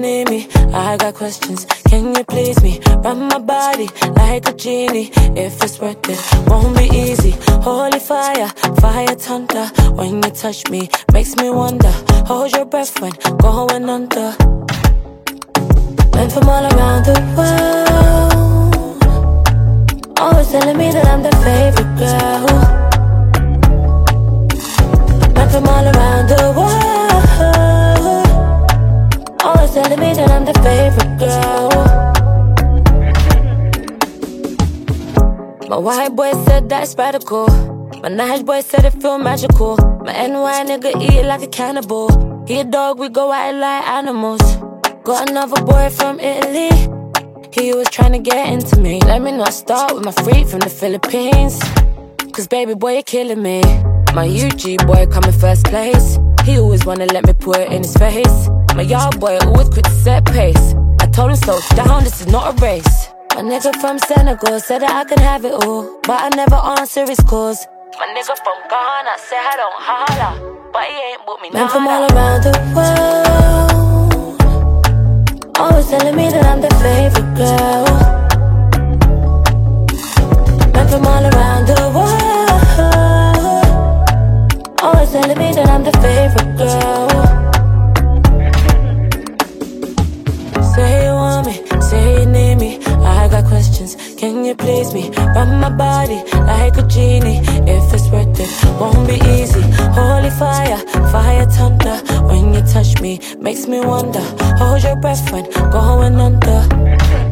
need me, I got questions. Can you please me? Run my body like a genie. If it's worth it, won't be easy. Holy fire, fire thunder. When you touch me, makes me wonder. Hold your breath when going under. Men from all around the world, always telling me that I'm the favorite girl. Men from all around the world, always telling me that I'm the favorite girl. My white boy said that it's radical. My nice boy said it feel magical. My NY nigga eat like a cannibal. He a dog, we go out like animals. Got another boy from Italy. He was trying to get into me. Let me not start with my freak from the Philippines. Cause baby boy, you're killing me. My UG boy coming first place. He always wanna let me put it in his face. My yard boy always quick to set pace. I told him slow down, this is not a race. My nigga from Senegal said that I can have it all, but I never answer his calls. My nigga from Ghana said I don't holla, but he ain't with me now. Men from all around the world, always telling me that I'm the favorite girl. Men from all around the world, always telling me that I'm the favorite girl. Say you want me, say you need me, I got questions, can you please me? Run my body like a genie. If it's worth it, won't be easy. Holy fire, fire thunder. When you touch me, makes me wonder. Hold your breath when going under.